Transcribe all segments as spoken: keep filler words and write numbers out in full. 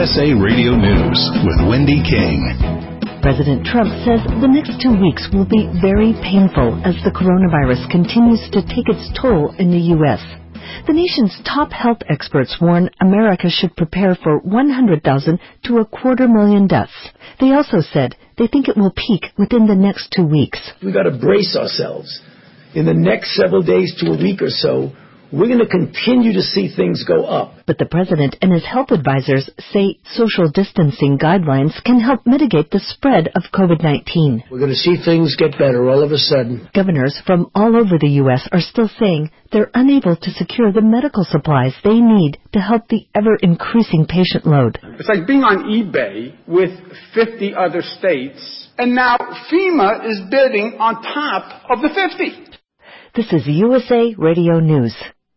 S A Radio News with Wendy King. President Trump says the next two weeks will be very painful as the coronavirus continues to take its toll in the U S. The nation's top health experts warn America should prepare for one hundred thousand to a quarter million deaths. They also said they think it will peak within the next two weeks. We've got to brace ourselves. In the next several days to a week or so, we're going to continue to see things go up. But the president and his health advisors say social distancing guidelines can help mitigate the spread of COVID nineteen. We're going to see things get better all of a sudden. Governors from all over the U S are still saying they're unable to secure the medical supplies they need to help the ever-increasing patient load. It's like being on eBay with fifty other states, and now FEMA is bidding on top of the fifty. This is U S A Radio News.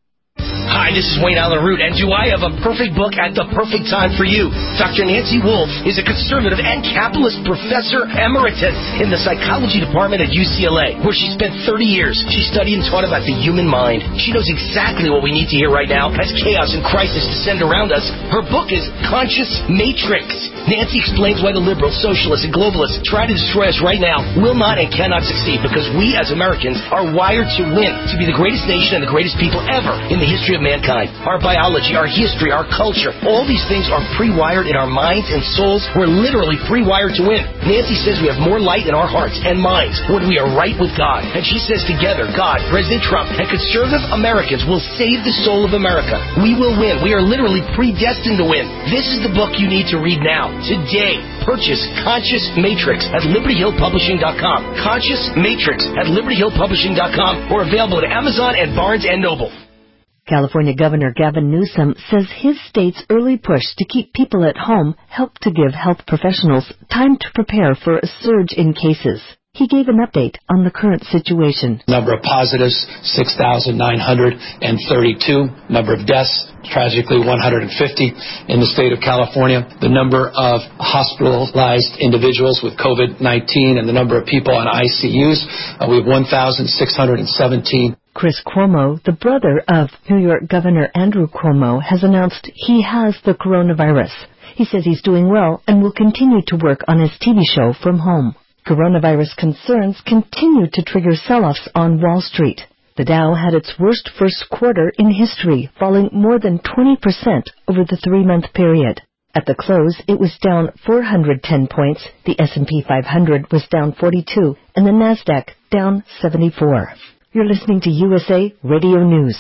Hi, this is Wayne Allen Root, and do I have a perfect book at the perfect time for you? Doctor Nancy Wolfe is a conservative and capitalist professor emeritus in the psychology department at U C L A, where she spent thirty years. She studied and taught about the human mind. She knows exactly what we need to hear right now as chaos and crisis descend around us. Her book is Conscious Matrix. Nancy explains why the liberals, socialists, and globalists try to destroy us right now will not and cannot succeed, because we as Americans are wired to win, to be the greatest nation and the greatest people ever in the history of mankind. Our biology, our history, our culture, all these things are pre-wired in our minds and souls. We're literally pre-wired to win. Nancy says we have more light in our hearts and minds when we are right with God. And she says together, God, President Trump, and conservative Americans will save the soul of America. We will win. We are literally predestined to win. This is the book you need to read now. Today, purchase Conscious Matrix at Liberty Hill Publishing dot com. Conscious Matrix at Liberty Hill Publishing dot com, or available at Amazon and Barnes and Noble. California Governor Gavin Newsom says his state's early push to keep people at home helped to give health professionals time to prepare for a surge in cases. He gave an update on the current situation. Number of positives, six thousand nine hundred thirty-two. Number of deaths, tragically one hundred fifty in the state of California. The number of hospitalized individuals with COVID nineteen and the number of people on I C Us, uh, we have one thousand six hundred seventeen. Chris Cuomo, the brother of New York Governor Andrew Cuomo, has announced he has the coronavirus. He says he's doing well and will continue to work on his T V show from home. Coronavirus concerns continue to trigger sell-offs on Wall Street. The Dow had its worst first quarter in history, falling more than twenty percent over the three-month period. At the close, it was down four hundred ten points, the S and P five hundred was down forty-two, and the Nasdaq down seventy-four. You're listening to U S A Radio News.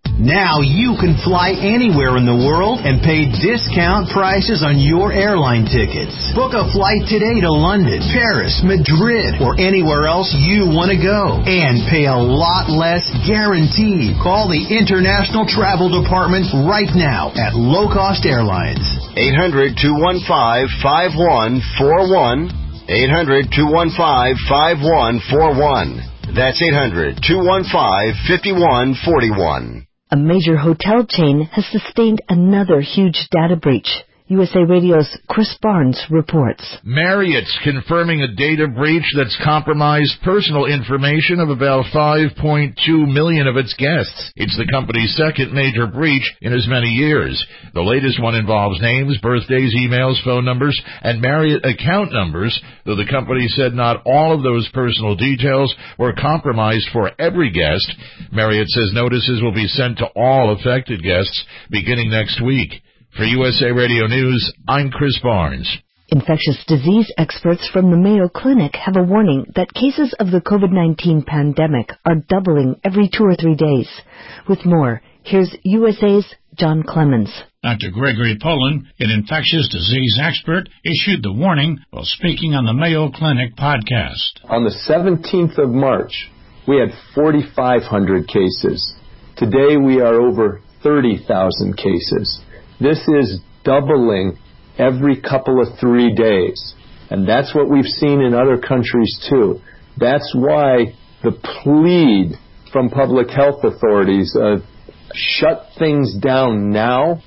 Now you can fly anywhere in the world and pay discount prices on your airline tickets. Book a flight today to London, Paris, Madrid, or anywhere else you want to go. And pay a lot less guaranteed. Call the International Travel Department right now at Low Cost Airlines. eight hundred, two one five, five one four one. eight hundred, two one five, five one four one. That's eight hundred, two one five, five one four one. A major hotel chain has sustained another huge data breach. U S A Radio's Chris Barnes reports. Marriott's confirming a data breach that's compromised personal information of about five point two million of its guests. It's the company's second major breach in as many years. The latest one involves names, birthdays, emails, phone numbers, and Marriott account numbers, though the company said not all of those personal details were compromised for every guest. Marriott says notices will be sent to all affected guests beginning next week. For U S A Radio News, I'm Chris Barnes. Infectious disease experts from the Mayo Clinic have a warning that cases of the COVID nineteen pandemic are doubling every two or three days. With more, here's U S A's John Clemens. Doctor Gregory Poland, an infectious disease expert, issued the warning while speaking on the Mayo Clinic podcast. On the seventeenth of March, we had forty-five hundred cases. Today we are over thirty thousand cases. This is doubling every couple of three days. And that's what we've seen in other countries too. That's why the plead from public health authorities of shut things down now,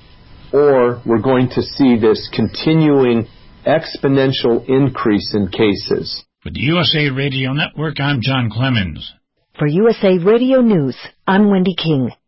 or we're going to see this continuing exponential increase in cases. For the U S A Radio Network, I'm John Clemens. For U S A Radio News, I'm Wendy King.